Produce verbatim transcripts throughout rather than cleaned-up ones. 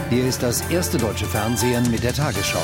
Hier ist das erste deutsche Fernsehen mit der Tagesschau.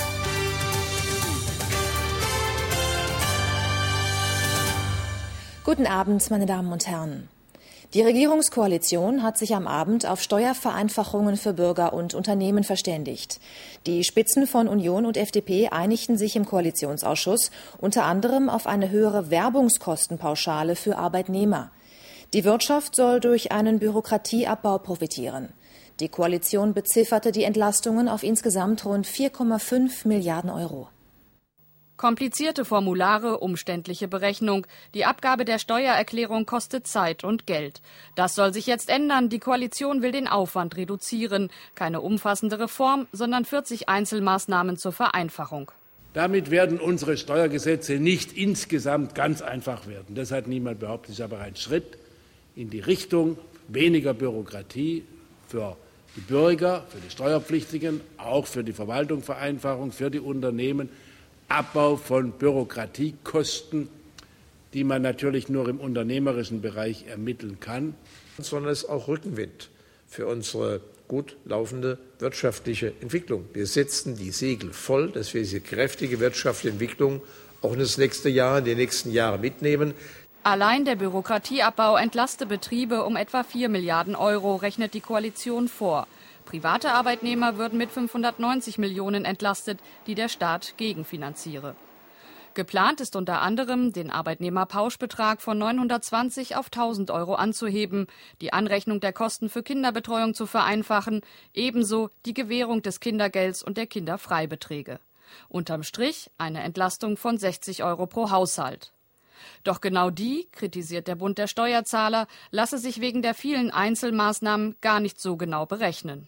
Guten Abend, meine Damen und Herren. Die Regierungskoalition hat sich am Abend auf Steuervereinfachungen für Bürger und Unternehmen verständigt. Die Spitzen von Union und F D P einigten sich im Koalitionsausschuss unter anderem auf eine höhere Werbungskostenpauschale für Arbeitnehmer. Die Wirtschaft soll durch einen Bürokratieabbau profitieren. Die Koalition bezifferte die Entlastungen auf insgesamt rund vier Komma fünf Milliarden Euro. Komplizierte Formulare, umständliche Berechnung. Die Abgabe der Steuererklärung kostet Zeit und Geld. Das soll sich jetzt ändern. Die Koalition will den Aufwand reduzieren. Keine umfassende Reform, sondern vierzig Einzelmaßnahmen zur Vereinfachung. Damit werden unsere Steuergesetze nicht insgesamt ganz einfach werden. Das hat niemand behauptet. Es ist aber ein Schritt in die Richtung weniger Bürokratie für die Bürger, für die Steuerpflichtigen, auch für die Verwaltungsvereinfachung, für die Unternehmen. Abbau von Bürokratiekosten, die man natürlich nur im unternehmerischen Bereich ermitteln kann. Sondern es ist auch Rückenwind für unsere gut laufende wirtschaftliche Entwicklung. Wir setzen die Segel voll, dass wir diese kräftige wirtschaftliche Entwicklung auch in das nächste Jahr, in die nächsten Jahre mitnehmen. Allein der Bürokratieabbau entlaste Betriebe um etwa vier Milliarden Euro, rechnet die Koalition vor. Private Arbeitnehmer würden mit fünfhundertneunzig Millionen entlastet, die der Staat gegenfinanziere. Geplant ist unter anderem, den Arbeitnehmerpauschbetrag von neunhundertzwanzig auf tausend Euro anzuheben, die Anrechnung der Kosten für Kinderbetreuung zu vereinfachen, ebenso die Gewährung des Kindergelds und der Kinderfreibeträge. Unterm Strich eine Entlastung von sechzig Euro pro Haushalt. Doch genau die, kritisiert der Bund der Steuerzahler, lasse sich wegen der vielen Einzelmaßnahmen gar nicht so genau berechnen.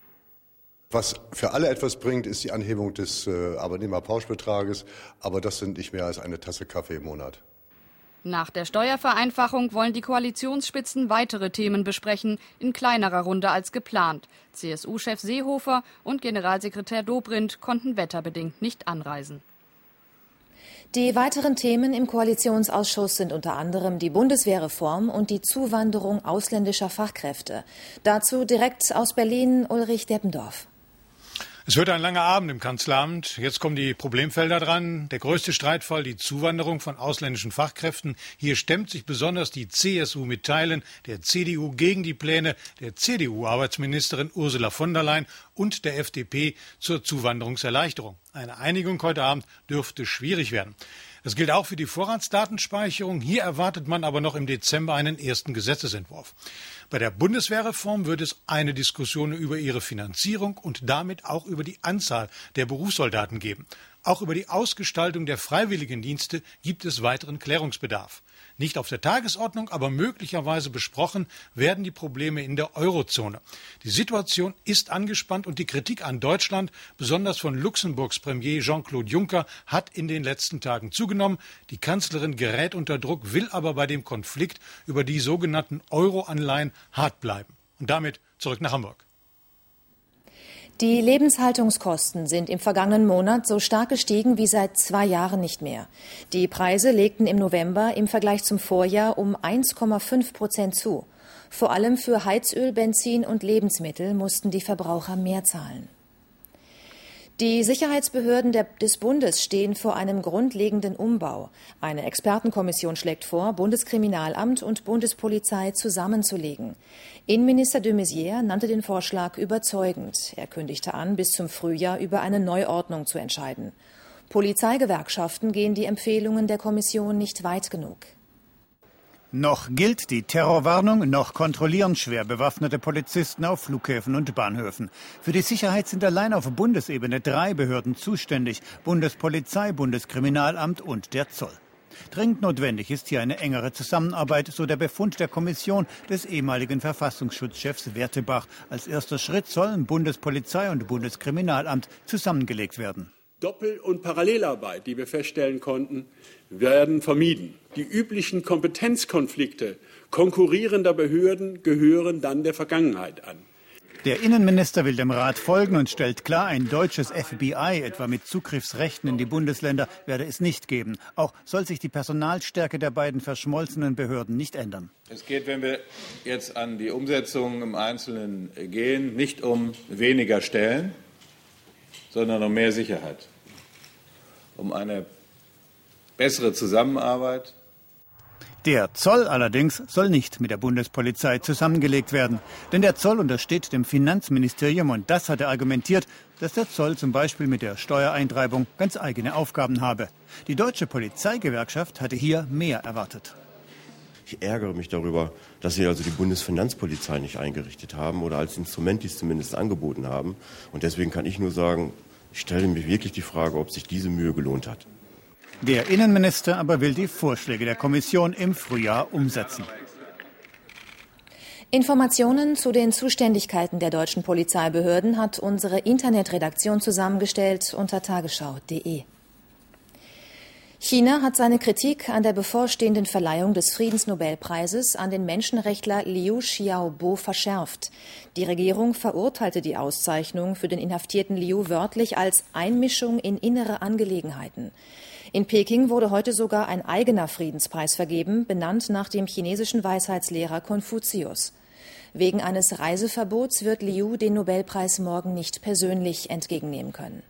Was für alle etwas bringt, ist die Anhebung des äh, Arbeitnehmerpauschbetrages, aber das sind nicht mehr als eine Tasse Kaffee im Monat. Nach der Steuervereinfachung wollen die Koalitionsspitzen weitere Themen besprechen, in kleinerer Runde als geplant. C S U-Chef Seehofer und Generalsekretär Dobrindt konnten wetterbedingt nicht anreisen. Die weiteren Themen im Koalitionsausschuss sind unter anderem die Bundeswehrreform und die Zuwanderung ausländischer Fachkräfte. Dazu direkt aus Berlin Ulrich Deppendorf. Es wird ein langer Abend im Kanzleramt. Jetzt kommen die Problemfelder dran. Der größte Streitfall, die Zuwanderung von ausländischen Fachkräften. Hier stemmt sich besonders die C S U mit Teilen der C D U gegen die Pläne der C D U-Arbeitsministerin Ursula von der Leyen und der F D P zur Zuwanderungserleichterung. Eine Einigung heute Abend dürfte schwierig werden. Das gilt auch für die Vorratsdatenspeicherung. Hier erwartet man aber noch im Dezember einen ersten Gesetzesentwurf. Bei der Bundeswehrreform wird es eine Diskussion über ihre Finanzierung und damit auch über die Anzahl der Berufssoldaten geben. Auch über die Ausgestaltung der Freiwilligendienste gibt es weiteren Klärungsbedarf. Nicht auf der Tagesordnung, aber möglicherweise besprochen werden die Probleme in der Eurozone. Die Situation ist angespannt und die Kritik an Deutschland, besonders von Luxemburgs Premier Jean-Claude Juncker, hat in den letzten Tagen zugenommen. Die Kanzlerin gerät unter Druck, will aber bei dem Konflikt über die sogenannten Euro-Anleihen hart bleiben. Und damit zurück nach Hamburg. Die Lebenshaltungskosten sind im vergangenen Monat so stark gestiegen wie seit zwei Jahren nicht mehr. Die Preise legten im November im Vergleich zum Vorjahr um eins Komma fünf Prozent zu. Vor allem für Heizöl, Benzin und Lebensmittel mussten die Verbraucher mehr zahlen. Die Sicherheitsbehörden der, des Bundes stehen vor einem grundlegenden Umbau. Eine Expertenkommission schlägt vor, Bundeskriminalamt und Bundespolizei zusammenzulegen. Innenminister de Maizière nannte den Vorschlag überzeugend. Er kündigte an, bis zum Frühjahr über eine Neuordnung zu entscheiden. Polizeigewerkschaften gehen die Empfehlungen der Kommission nicht weit genug. Noch gilt die Terrorwarnung, noch kontrollieren schwer bewaffnete Polizisten auf Flughäfen und Bahnhöfen. Für die Sicherheit sind allein auf Bundesebene drei Behörden zuständig: Bundespolizei, Bundeskriminalamt und der Zoll. Dringend notwendig ist hier eine engere Zusammenarbeit, so der Befund der Kommission des ehemaligen Verfassungsschutzchefs Wertebach. Als erster Schritt sollen Bundespolizei und Bundeskriminalamt zusammengelegt werden. Doppel- und Parallelarbeit, die wir feststellen konnten, werden vermieden. Die üblichen Kompetenzkonflikte konkurrierender Behörden gehören dann der Vergangenheit an. Der Innenminister will dem Rat folgen und stellt klar, ein deutsches F B I, etwa mit Zugriffsrechten in die Bundesländer, werde es nicht geben. Auch soll sich die Personalstärke der beiden verschmolzenen Behörden nicht ändern. Es geht, wenn wir jetzt an die Umsetzung im Einzelnen gehen, nicht um weniger Stellen, sondern um mehr Sicherheit, um eine bessere Zusammenarbeit. Der Zoll allerdings soll nicht mit der Bundespolizei zusammengelegt werden. Denn der Zoll untersteht dem Finanzministerium und das hat er argumentiert, dass der Zoll zum Beispiel mit der Steuereintreibung ganz eigene Aufgaben habe. Die deutsche Polizeigewerkschaft hatte hier mehr erwartet. Ich ärgere mich darüber, dass Sie also die Bundesfinanzpolizei nicht eingerichtet haben oder als Instrument dies zumindest angeboten haben. Und deswegen kann ich nur sagen, ich stelle mir wirklich die Frage, ob sich diese Mühe gelohnt hat. Der Innenminister aber will die Vorschläge der Kommission im Frühjahr umsetzen. Informationen zu den Zuständigkeiten der deutschen Polizeibehörden hat unsere Internetredaktion zusammengestellt unter tagesschau punkt de. China hat seine Kritik an der bevorstehenden Verleihung des Friedensnobelpreises an den Menschenrechtler Liu Xiaobo verschärft. Die Regierung verurteilte die Auszeichnung für den inhaftierten Liu wörtlich als Einmischung in innere Angelegenheiten. In Peking wurde heute sogar ein eigener Friedenspreis vergeben, benannt nach dem chinesischen Weisheitslehrer Konfuzius. Wegen eines Reiseverbots wird Liu den Nobelpreis morgen nicht persönlich entgegennehmen können.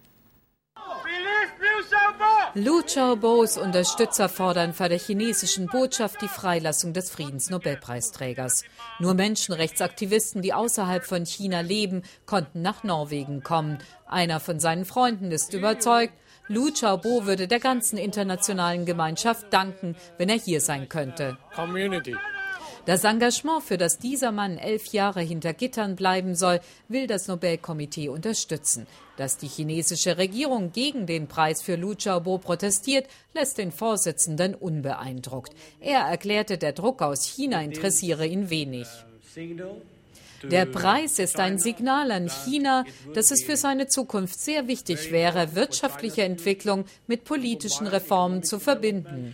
Liu Xiaobos Unterstützer fordern vor der chinesischen Botschaft die Freilassung des Friedensnobelpreisträgers. Nur Menschenrechtsaktivisten, die außerhalb von China leben, konnten nach Norwegen kommen. Einer von seinen Freunden ist überzeugt, Liu Xiaobo würde der ganzen internationalen Gemeinschaft danken, wenn er hier sein könnte. Community. Das Engagement, für das dieser Mann elf Jahre hinter Gittern bleiben soll, will das Nobelkomitee unterstützen. Dass die chinesische Regierung gegen den Preis für Liu Xiaobo protestiert, lässt den Vorsitzenden unbeeindruckt. Er erklärte, der Druck aus China interessiere ihn wenig. Der Preis ist ein Signal an China, dass es für seine Zukunft sehr wichtig wäre, wirtschaftliche Entwicklung mit politischen Reformen zu verbinden.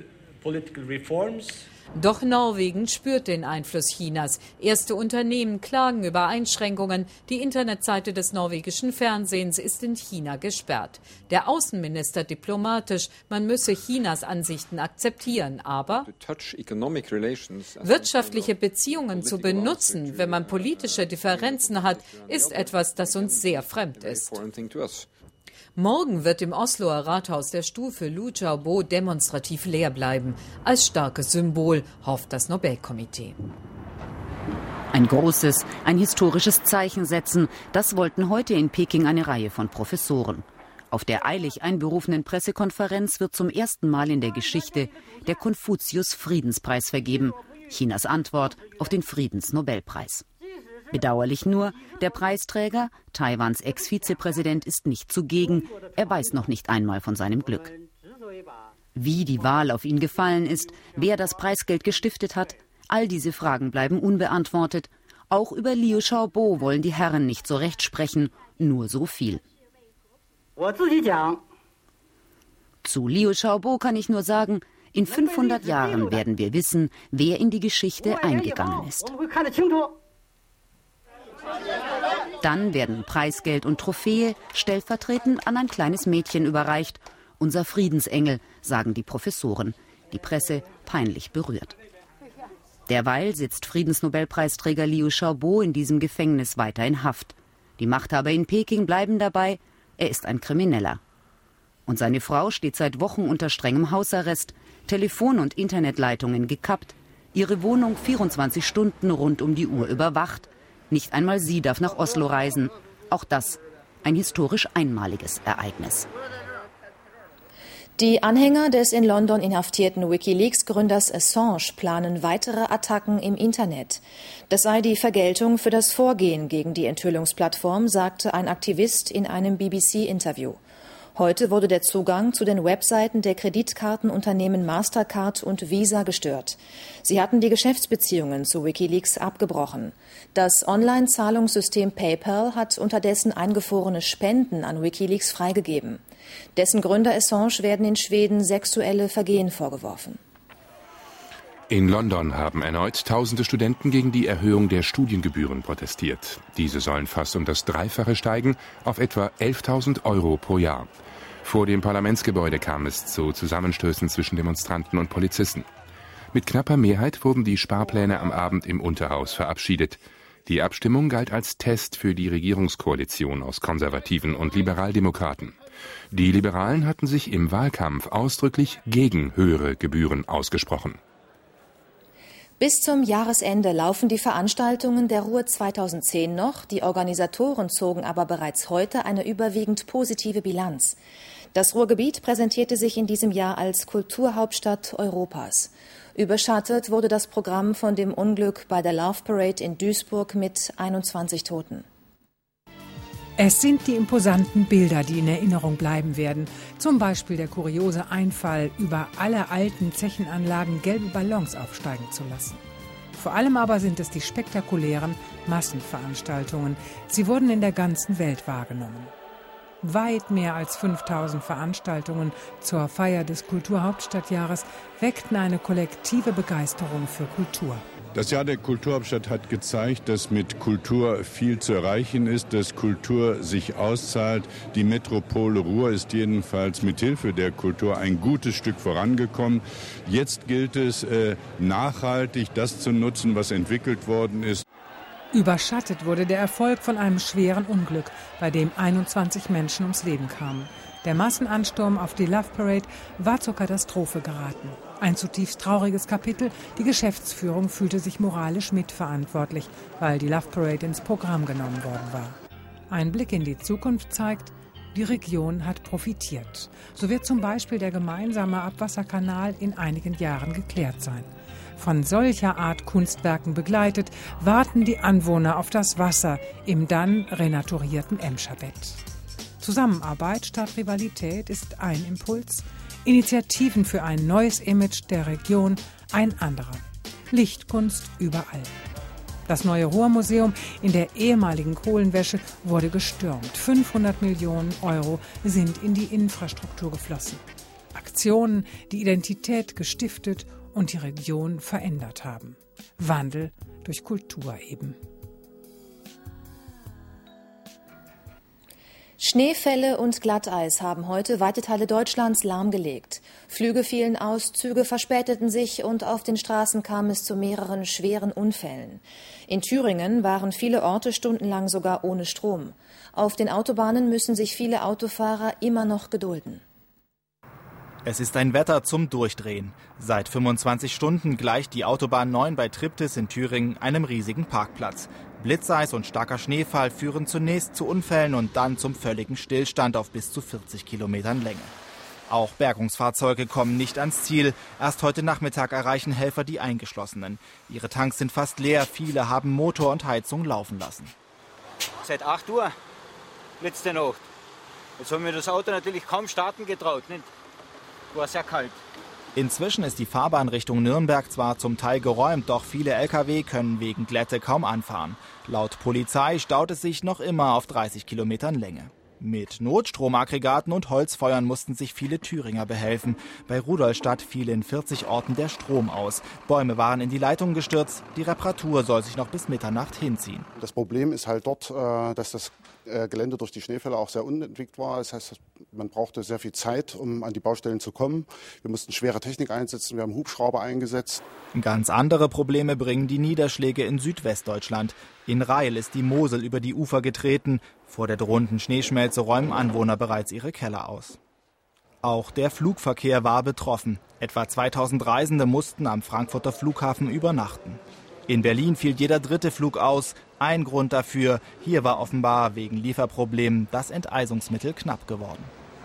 Doch Norwegen spürt den Einfluss Chinas. Erste Unternehmen klagen über Einschränkungen. Die Internetseite des norwegischen Fernsehens ist in China gesperrt. Der Außenminister diplomatisch, man müsse Chinas Ansichten akzeptieren. Aber wirtschaftliche Beziehungen zu benutzen, wenn man politische Differenzen hat, ist etwas, das uns sehr fremd ist. Morgen wird im Osloer Rathaus der Stuhl für Liu Xiaobo demonstrativ leer bleiben. Als starkes Symbol hofft das Nobelkomitee. Ein großes, ein historisches Zeichen setzen, das wollten heute in Peking eine Reihe von Professoren. Auf der eilig einberufenen Pressekonferenz wird zum ersten Mal in der Geschichte der Konfuzius-Friedenspreis vergeben. Chinas Antwort auf den Friedensnobelpreis. Bedauerlich nur, der Preisträger, Taiwans Ex-Vizepräsident, ist nicht zugegen. Er weiß noch nicht einmal von seinem Glück. Wie die Wahl auf ihn gefallen ist, wer das Preisgeld gestiftet hat, all diese Fragen bleiben unbeantwortet. Auch über Liu Xiaobo wollen die Herren nicht so recht sprechen, nur so viel. Zu Liu Xiaobo kann ich nur sagen, in fünfhundert Jahren werden wir wissen, wer in die Geschichte eingegangen ist. Dann werden Preisgeld und Trophäe stellvertretend an ein kleines Mädchen überreicht. Unser Friedensengel, sagen die Professoren. Die Presse peinlich berührt. Derweil sitzt Friedensnobelpreisträger Liu Xiaobo in diesem Gefängnis weiter in Haft. Die Machthaber in Peking bleiben dabei, er ist ein Krimineller. Und seine Frau steht seit Wochen unter strengem Hausarrest, Telefon- und Internetleitungen gekappt, ihre Wohnung vierundzwanzig Stunden rund um die Uhr überwacht. Nicht einmal sie darf nach Oslo reisen. Auch das ein historisch einmaliges Ereignis. Die Anhänger des in London inhaftierten WikiLeaks-Gründers Assange planen weitere Attacken im Internet. Das sei die Vergeltung für das Vorgehen gegen die Enthüllungsplattform, sagte ein Aktivist in einem B B C-Interview. Heute wurde der Zugang zu den Webseiten der Kreditkartenunternehmen Mastercard und Visa gestört. Sie hatten die Geschäftsbeziehungen zu WikiLeaks abgebrochen. Das Online-Zahlungssystem PayPal hat unterdessen eingefrorene Spenden an WikiLeaks freigegeben. Dessen Gründer Assange werden in Schweden sexuelle Vergehen vorgeworfen. In London haben erneut tausende Studenten gegen die Erhöhung der Studiengebühren protestiert. Diese sollen fast um das Dreifache steigen, auf etwa elftausend Euro pro Jahr. Vor dem Parlamentsgebäude kam es zu Zusammenstößen zwischen Demonstranten und Polizisten. Mit knapper Mehrheit wurden die Sparpläne am Abend im Unterhaus verabschiedet. Die Abstimmung galt als Test für die Regierungskoalition aus Konservativen und Liberaldemokraten. Die Liberalen hatten sich im Wahlkampf ausdrücklich gegen höhere Gebühren ausgesprochen. Bis zum Jahresende laufen die Veranstaltungen der Ruhr zweitausendzehn noch. Die Organisatoren zogen aber bereits heute eine überwiegend positive Bilanz. Das Ruhrgebiet präsentierte sich in diesem Jahr als Kulturhauptstadt Europas. Überschattet wurde das Programm von dem Unglück bei der Love Parade in Duisburg mit einundzwanzig Toten. Es sind die imposanten Bilder, die in Erinnerung bleiben werden. Zum Beispiel der kuriose Einfall, über alle alten Zechenanlagen gelbe Ballons aufsteigen zu lassen. Vor allem aber sind es die spektakulären Massenveranstaltungen. Sie wurden in der ganzen Welt wahrgenommen. Weit mehr als fünftausend Veranstaltungen zur Feier des Kulturhauptstadtjahres weckten eine kollektive Begeisterung für Kultur. Das Jahr der Kulturhauptstadt hat gezeigt, dass mit Kultur viel zu erreichen ist, dass Kultur sich auszahlt. Die Metropole Ruhr ist jedenfalls mit Hilfe der Kultur ein gutes Stück vorangekommen. Jetzt gilt es, äh, nachhaltig das zu nutzen, was entwickelt worden ist. Überschattet wurde der Erfolg von einem schweren Unglück, bei dem einundzwanzig Menschen ums Leben kamen. Der Massenansturm auf die Love Parade war zur Katastrophe geraten. Ein zutiefst trauriges Kapitel. Die Geschäftsführung fühlte sich moralisch mitverantwortlich, weil die Love Parade ins Programm genommen worden war. Ein Blick in die Zukunft zeigt, die Region hat profitiert. So wird zum Beispiel der gemeinsame Abwasserkanal in einigen Jahren geklärt sein. Von solcher Art Kunstwerken begleitet, warten die Anwohner auf das Wasser im dann renaturierten Emscherbett. Zusammenarbeit statt Rivalität ist ein Impuls, Initiativen für ein neues Image der Region ein anderer. Lichtkunst überall. Das neue Ruhrmuseum in der ehemaligen Kohlenwäsche wurde gestürmt. fünfhundert Millionen Euro sind in die Infrastruktur geflossen. Aktionen, die Identität gestiftet und die Region verändert haben. Wandel durch Kultur eben. Schneefälle und Glatteis haben heute weite Teile Deutschlands lahmgelegt. Flüge fielen aus, Züge verspäteten sich und auf den Straßen kam es zu mehreren schweren Unfällen. In Thüringen waren viele Orte stundenlang sogar ohne Strom. Auf den Autobahnen müssen sich viele Autofahrer immer noch gedulden. Es ist ein Wetter zum Durchdrehen. Seit fünfundzwanzig Stunden gleicht die Autobahn neun bei Triptis in Thüringen einem riesigen Parkplatz. Blitzeis und starker Schneefall führen zunächst zu Unfällen und dann zum völligen Stillstand auf bis zu vierzig Kilometern Länge. Auch Bergungsfahrzeuge kommen nicht ans Ziel. Erst heute Nachmittag erreichen Helfer die Eingeschlossenen. Ihre Tanks sind fast leer, viele haben Motor und Heizung laufen lassen. Seit acht Uhr, letzte Nacht. Jetzt haben wir das Auto natürlich kaum starten getraut, nicht? War sehr kalt. Inzwischen ist die Fahrbahn Richtung Nürnberg zwar zum Teil geräumt, doch viele L K W können wegen Glätte kaum anfahren. Laut Polizei staut es sich noch immer auf dreißig Kilometern Länge. Mit Notstromaggregaten und Holzfeuern mussten sich viele Thüringer behelfen. Bei Rudolstadt fiel in vierzig Orten der Strom aus. Bäume waren in die Leitungen gestürzt. Die Reparatur soll sich noch bis Mitternacht hinziehen. Das Problem ist halt dort, dass das Gelände durch die Schneefälle auch sehr unentwickelt war. Das heißt, man brauchte sehr viel Zeit, um an die Baustellen zu kommen. Wir mussten schwere Technik einsetzen, wir haben Hubschrauber eingesetzt. Ganz andere Probleme bringen die Niederschläge in Südwestdeutschland. In Rail ist die Mosel über die Ufer getreten. Vor der drohenden Schneeschmelze räumen Anwohner bereits ihre Keller aus. Auch der Flugverkehr war betroffen. Etwa zweitausend Reisende mussten am Frankfurter Flughafen übernachten. In Berlin fiel jeder dritte Flug aus. Ein Grund dafür, hier war offenbar wegen Lieferproblemen das Enteisungsmittel knapp geworden.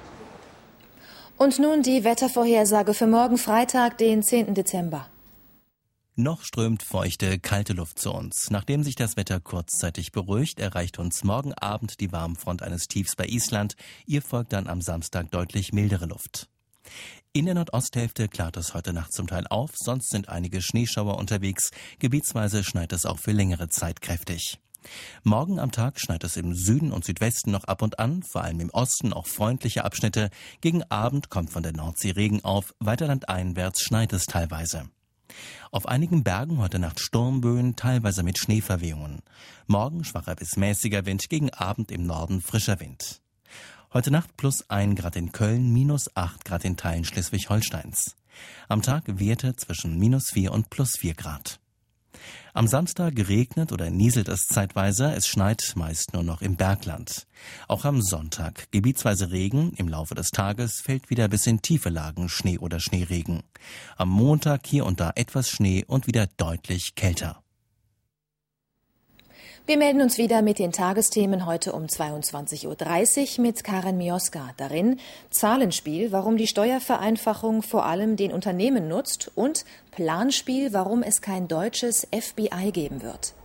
Und nun die Wettervorhersage für morgen Freitag, den zehnten Dezember. Noch strömt feuchte, kalte Luft zu uns. Nachdem sich das Wetter kurzzeitig beruhigt, erreicht uns morgen Abend die Warmfront eines Tiefs bei Island. Ihr folgt dann am Samstag deutlich mildere Luft. In der Nordosthälfte klart es heute Nacht zum Teil auf, sonst sind einige Schneeschauer unterwegs. Gebietsweise schneit es auch für längere Zeit kräftig. Morgen am Tag schneit es im Süden und Südwesten noch ab und an, vor allem im Osten auch freundliche Abschnitte. Gegen Abend kommt von der Nordsee Regen auf, weiter landeinwärts schneit es teilweise. Auf einigen Bergen heute Nacht Sturmböen, teilweise mit Schneeverwehungen. Morgen schwacher bis mäßiger Wind, gegen Abend im Norden frischer Wind. Heute Nacht plus ein Grad in Köln, minus acht Grad in Teilen Schleswig-Holsteins. Am Tag Werte zwischen minus vier und plus vier Grad. Am Samstag regnet oder nieselt es zeitweise, es schneit meist nur noch im Bergland. Auch am Sonntag gebietsweise Regen, im Laufe des Tages fällt wieder bis in tiefe Lagen Schnee oder Schneeregen. Am Montag hier und da etwas Schnee und wieder deutlich kälter. Wir melden uns wieder mit den Tagesthemen heute um zweiundzwanzig Uhr dreißig mit Karen Mioska. Darin Zahlenspiel, warum die Steuervereinfachung vor allem den Unternehmen nutzt, und Planspiel, warum es kein deutsches F B I geben wird.